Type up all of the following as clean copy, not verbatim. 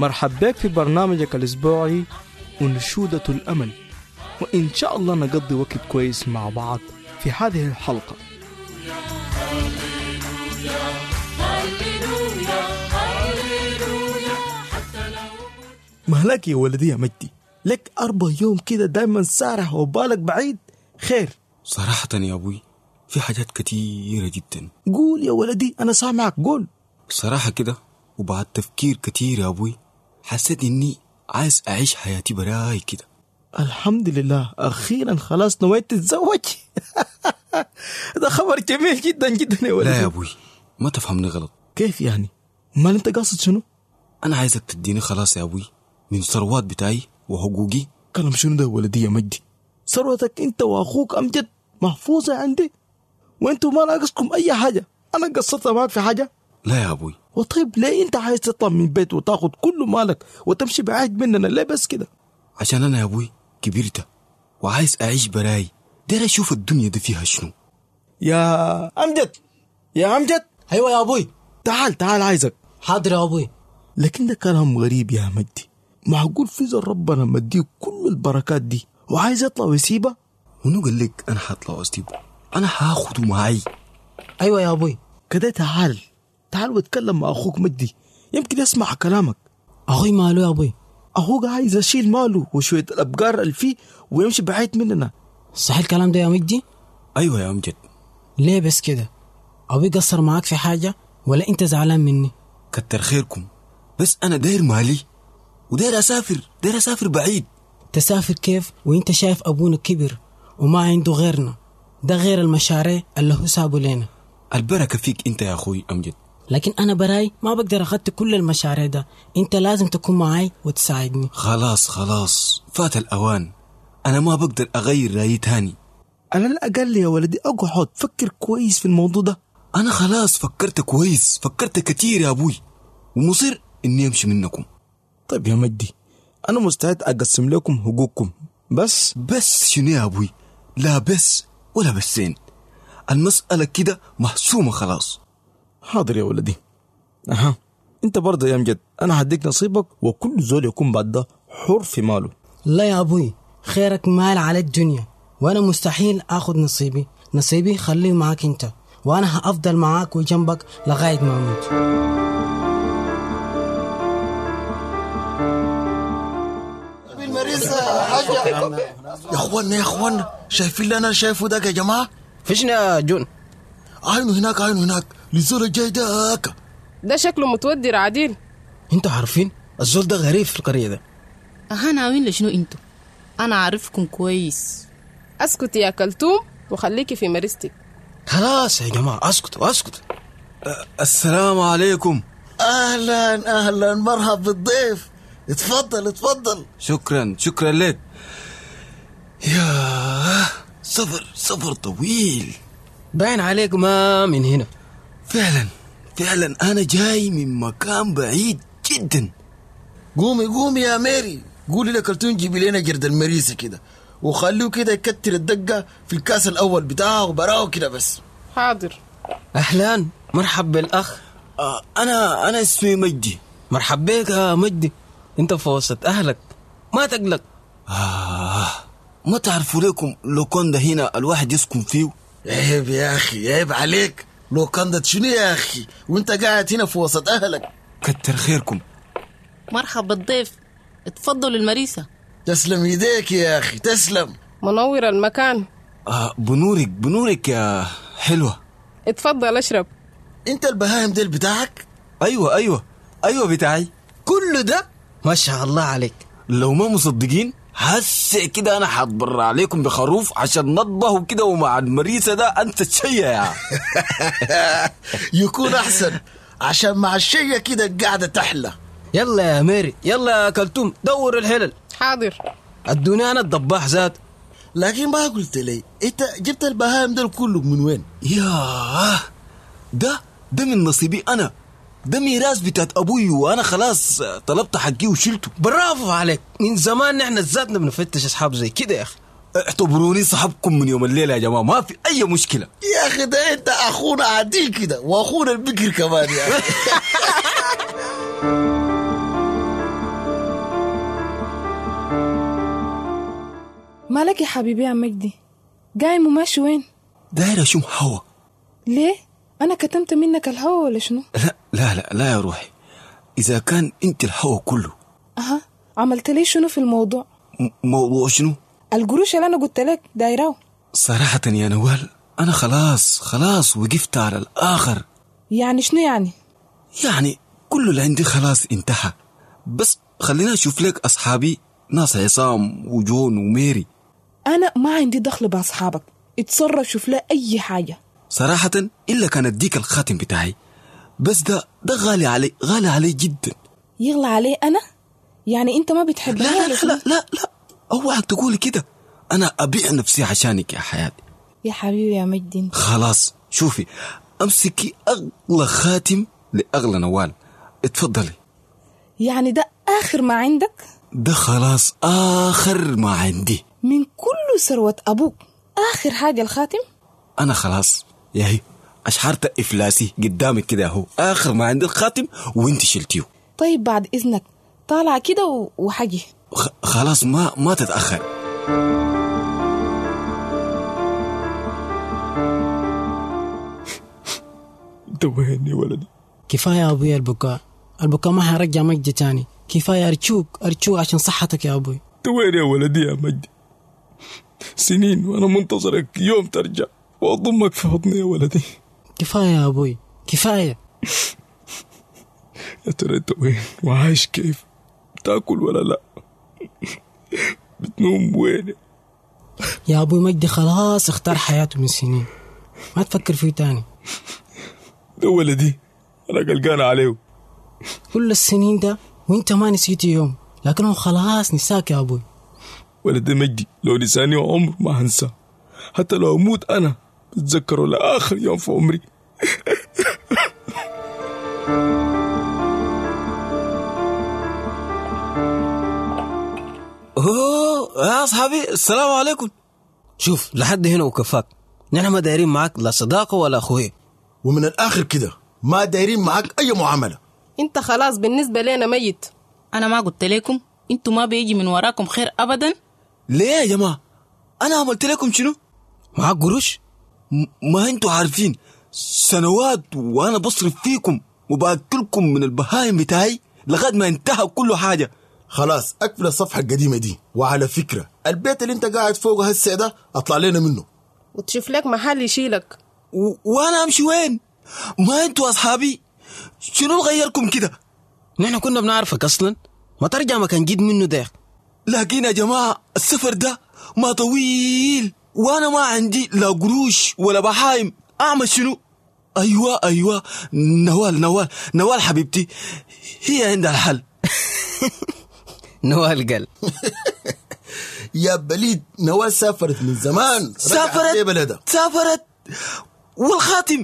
مرحب بك في برنامجك الأسبوعي أنشودة الأمل، وإن شاء الله نقضي وقت كويس مع بعض في هذه الحلقة. مهلك يا ولدي يا مجدي، لك 4 يوم كده دايما سارح وبالك بعيد. خير؟ صراحة يا أبوي في حاجات كتيرة جدا. قول يا ولدي أنا سامعك، قول. صراحة كده وبعد تفكير كتير يا أبوي حسيت إني عايز أعيش حياتي براي كده. الحمد لله، أخيرا خلاص نويت تتزوج. ده خبر جميل جدا جدا يا ولدي. لا يا أبوي ما تفهمني غلط. كيف يعني؟ ما أنت قاصد شنو؟ أنا عايزك تديني خلاص يا أبوي من ثروات بتاعي وحقوقي. كلام شنو ده ولدي يا مجدي؟ ثروتك أنت وأخوك أمجد محفوظة عندي، وأنتوا ما ناقصكم أي حاجة. أنا قصرت معك في حاجة؟ لا يا أبوي. وطيب ليه أنت عايز تطلع من البيت وتاخد كل مالك وتمشي بعيد مننا ليه بس كده؟ عشان أنا يا أبوي كبرت وعايز أعيش براي، داير أشوف الدنيا دي فيها شنو. يا أمجد، يا أمجد. أيوة يا أبوي. تعال عايزك. حاضر يا أبوي. لكن ده كلام غريب يا مجدي، معقول في زر ربنا مديه كل البركات دي وعايز يطلع ويسيبها؟ ونو قال لك أنا حاطلع وأسيبه؟ أنا هاخده معي. أيوة يا أبوي. كده تعال واتكلم مع أخوك مجدي، يمكن يسمع كلامك. أخوي ماله يا أبوي؟ أخوك عايز يشيل ماله وشوية الأبقار اللي فيه ويمشي بعيد مننا. صح الكلام ده يا مجدي؟ أيوة يا أمجد. ليه بس كده؟ أبوي قصر معاك في حاجة ولا أنت زعلان مني؟ كتر خيركم، بس أنا داير مالي وداير أسافر بعيد. تسافر كيف وإنت شايف أبونا كبر وما عنده غيرنا؟ ده غير المشاريع اللي هو سابه لنا. البركة فيك أنت يا أخوي أمجد. لكن أنا براي ما بقدر أخذت كل المشاريع ده، أنت لازم تكون معاي وتساعدني. خلاص فات الأوان، أنا ما بقدر أغير رأيي تاني. على الأقل يا ولدي أقعد فكر كويس في الموضوع ده. أنا خلاص فكرت كويس، فكرت كتير يا أبوي، ومصير إني أمشي منكم. طيب يا مجدي أنا مستعد أقسم لكم حقوقكم، بس شنو يا أبوي؟ لا بس ولا بسين، المسألة كده محسومة خلاص. حاضر يا ولدي. انت برضه يا امجد انا هديك نصيبك، وكل زول يكون بعد ده حر في ماله. لا يا ابوي، خيرك مال على الدنيا، وانا مستحيل اخذ نصيبي خليه معاك انت، وانا هافضل معاك وجنبك لغاية ما اموت. يا اخوانا شايفين اللي انا شايفه ده يا جماعه؟ فيشنا يا جون؟ عينه هناك للزول الجاي ده شكله متودر عديل. انتوا عارفين الزول ده غريب في القرية ده. ناويين لشنو انتوا؟ انا عارفكم كويس. اسكت يا كلتوم وخليكي في مرستك. خلاص يا جماعة اسكتوا. السلام عليكم. اهلا مرحب بالضيف، اتفضل. شكرا لك. يا صبر طويل. باين عليك ما من هنا. فعلا أنا جاي من مكان بعيد جدا. قومي يا ميري، قولي لكلتون جيبي لنا جرد المريسي كده وخليه كده يكتر الدقة في الكاس الأول بتاعه وبراو كده بس. حاضر. أهلا، مرحب بالأخ. أنا اسمي مجدي. مرحب بك يا مجدي، انت في وسط أهلك ما تقلق. ما تعرفوا لكم لو كان ده هنا الواحد يسكن فيه؟ عيب يا أخي، عيب عليك. لو كان ده شنو يا أخي وانت قاعد هنا في وسط أهلك؟ كتر خيركم. مرحب بالضيف، اتفضلوا المريسة. تسلم يديك يا أخي، تسلم. منور المكان. بنورك يا حلوة. اتفضل اشرب. انت البهايم ديل بتاعك؟ ايوه بتاعي. كل ده ما شاء الله عليك. لو ما مصدقين هسه كده انا حاتبرع عليكم بخروف عشان نطبه كده، ومع المريسة ده انت الشيء يا يكون احسن عشان مع الشيء كده قاعدة تحلى. يلا يا ميري، يلا يا كلتوم دور الحلل. حاضر. الدنيا انا الضباح ذات. لكن ما قلت لي انت جبت البهايم دول كله من وين؟ يا ده من نصيبي انا، ده ميراث بتاعت ابوي وانا خلاص طلبت حقي وشلته. برافو عليك، من زمان نحن ذاتنا بنفتش اصحاب زي كده يا اخي. اعتبروني صاحبكم من يوم الليله يا جماعه، ما في اي مشكله. يا اخي ده انت اخونا عديل كده واخونا البكر كمان يا اخي. مالك يا حبيبي يا مجدي؟ قايم وماشي وين؟ داير أشم هوا. ليه؟ أنا كتمت منك الهوا ولا شنو؟ لا يا روحي، إذا كان أنت الهوا كله. أها، عملت لي شنو في الموضوع؟ موضوع شنو؟ القروش اللي أنا قلت لك دايراو. صراحة يا نوال أنا خلاص وقفت على الآخر. يعني شنو يعني؟ يعني كل اللي عندي خلاص انتهى، بس خلينا أشوف لك أصحابي، ناس عصام وجون وميري. أنا ما عندي دخل بأصحابك، اتصرف شوف له أي حاجة. صراحة إلا كان أديك الخاتم بتاعي، بس ده غالي علي جدا. يغلى عليه أنا؟ يعني أنت ما بتحبني؟ لا أوعك تقولي كده، أنا أبيع نفسي عشانك يا حياتي. يا حبيبي يا مجدي. خلاص شوفي، أمسكي أغلى خاتم لأغلى نوال، اتفضلي. يعني ده آخر ما عندك؟ ده خلاص آخر ما عندي. من كل ثروة أبوك آخر حاجة الخاتم؟ أنا خلاص ياهي أشحرت إفلاسي قدامك كده، هو آخر ما عندي الخاتم وانت شلتيه. طيب بعد إذنك طالع كده وحجي. خلاص ما تتأخر. دوهني ولدي. كفاية يا أبوي البكاء ما هيرجع مجدي تاني. كفاية أرجوك عشان صحتك يا أبوي. دوهني يا ولدي يا مجدي، سنين وأنا منتظرك يوم ترجع وأضمك في حضني يا ولدي. كفاية يا أبوي كفاية. يا ترى أنت وين وعايش كيف؟ بتاكل ولا لا؟ بتنوم وين؟ يا أبوي مجدي خلاص اختار حياته من سنين، ما تفكر فيه تاني. ده ولدي أنا قلقان عليه كل السنين ده وانت ما نسيته يوم، لكنه خلاص نساك يا أبوي. ولدي مجدي لو نساني عمر ما هنسى، حتى لو أموت أنا بتذكره لآخر يوم في عمري. يا أصحابي السلام عليكم. شوف لحد هنا وكفاك، نحن ما دايرين معك لا صداقة ولا أخوية، ومن الآخر كده ما دايرين معك أي معاملة. انت خلاص بالنسبة لنا ميت. أنا ما قلت لكم انتوا ما بيجي من وراكم خير أبدا؟ ليه يا جماعة؟ أنا عملت لكم شنو؟ معك قروش؟ ما انتوا عارفين سنوات وأنا بصرف فيكم وبأكلكم من البهايم بتاعي لغاية ما انتهى كل حاجة. خلاص أقفل الصفحة القديمة دي، وعلى فكرة البيت اللي انت قاعد فوقه هسه ده أطلع لنا منه وتشوف لك محل يشيلك. وأنا أمشي وين؟ ما انتوا أصحابي، شنو غيركم كده؟ نحن كنا بنعرفك أصلا، ما ترجع مكان جد منه ده. لكن يا جماعة السفر ده ما طويل، وأنا ما عندي لا قروش ولا بحايم، أعمل شنو؟ أيوة نوال حبيبتي هي عندها الحل. نوال قال. يا بليد نوال سافرت من زمان، سافرت والخاتم.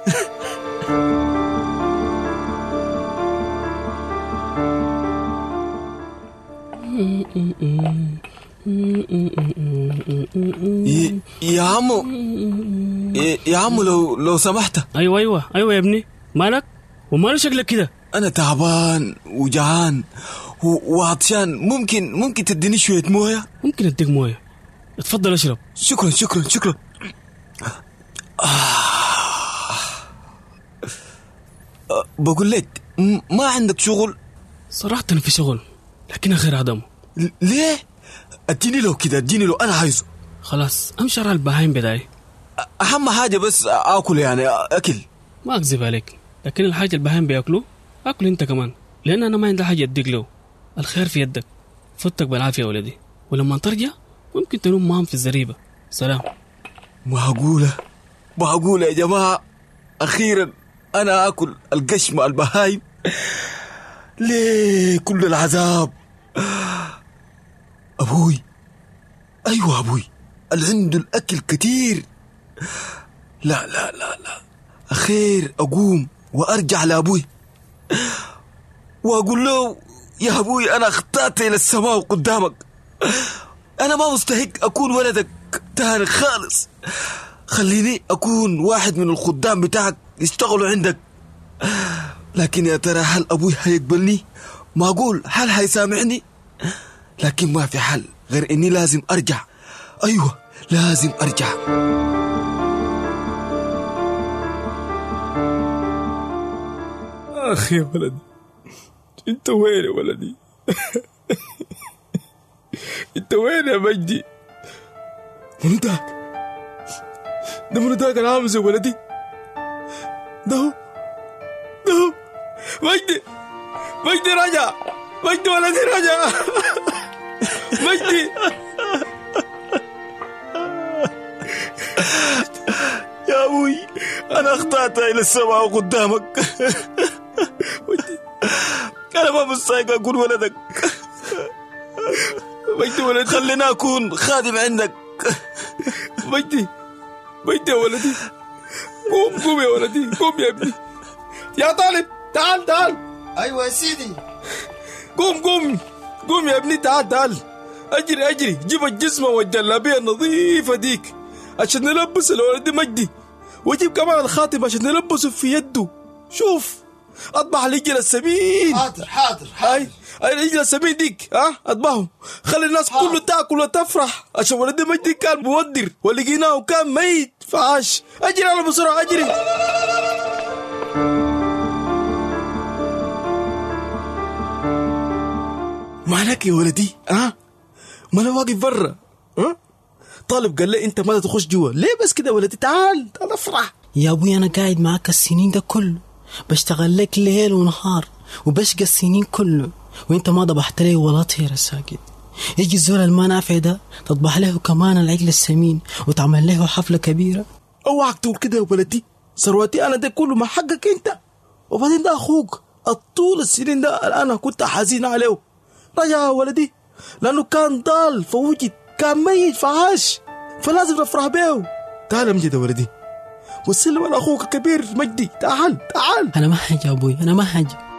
يا عمو لو سمحت. ايوه يا ابني، مالك ومال شكلك كده؟ انا تعبان وجعان وعطشان، ممكن تديني شويه مويه؟ ممكن اديك مويه، اتفضل اشرب. شكرا. بقول لك ما عندك شغل؟ صراحة أنا في شغل لكن غير عدم. ليه؟ اديني له انا عايزه. خلاص امشي على البهايم بداي. اهم حاجه بس اكل، يعني اكل. ما اكذب عليك، لكن الحاجه البهايم بياكلوا اكل انت كمان، لان انا ما عندي حاجه اديك له. الخير في يدك، فتك بالعافيه يا ولدي، ولما ترجع ممكن تنوم معهم في الزريبه. سلام. معقوله يا جماعه اخيرا انا اكل القش مع البهايم؟ ليه كل العذاب؟ أبوي، أيوة أبوي اللي عنده الأكل كتير. لا أخير أقوم وأرجع لأبوي وأقول له يا أبوي أنا اخترت إلى السماء قدامك، أنا ما مستحق أكون ولدك تاني خالص، خليني أكون واحد من الخدام بتاعك يشتغلوا عندك. لكن يا ترى هل أبوي هيقبلني؟ ما أقول هل هيسامحني؟ لكن ما في حل غير إني لازم أرجع أيوة لازم أرجع. أخي يا ولدي، أنت وين يا ولدي؟ أنت وين يا مجدي؟ منو داك؟ ده منو داك العامز يا ولدي؟ ده مجدي رجع، مجدي ولدي رجع. مجدي يا أبوي أنا أخطأت إلى السماء قدامك. أنا ما مستحق أكون ولدك. مجدي ولدي، خلينا أكون خادم عندك. مجدي يا ولدي، قوم يا ولدي، قوم يا ابني. يا طالب تعال. ايوه يا سيدي. قوم يا ابني، تعال. اجري جيب الجزمة والجلابية النظيفة ديك عشان نلبس الولد مجدي، وجيب كمان الخاتم عشان نلبسه في يده. شوف اطبع العجل السمين. حاضر. اي العجل السمين ديك، اطبعهم. خلي الناس كله تاكل وتفرح عشان ولد مجدي كان مودر ولقيناه كان ميت فعاش. اجري على بسرعة، اجري. مالك يا ولدي؟ ما انا واقف برا. طالب قال لي انت ما تخش جوا ليه بس كده ولدي؟ تعال افرح. يا ابوي انا قاعد معاك السنين ده كله، بشتغل لك ليل ونهار وبشقى السنين كله، وانت ما ضبحت لي ولا طير ساكت. يجي الزول الما نافع ده تطبح له كمان العجل السمين وتعمل له حفلة كبيرة. اوعك تقول كده يا ولدي، ثروتي انا ده كله ما حقك انت، وبعدين ده اخوك الطول السنين ده انا كنت حزين عليه. رجع يا ولدي لانه كان ضال فوجد، كان ميت فعاش، فلازم نفرح به. تعال امجد يا ولدي وسلم على اخوك الكبير مجدي. تعال. انا ما حاجة يا ابوي، انا ما حاجة.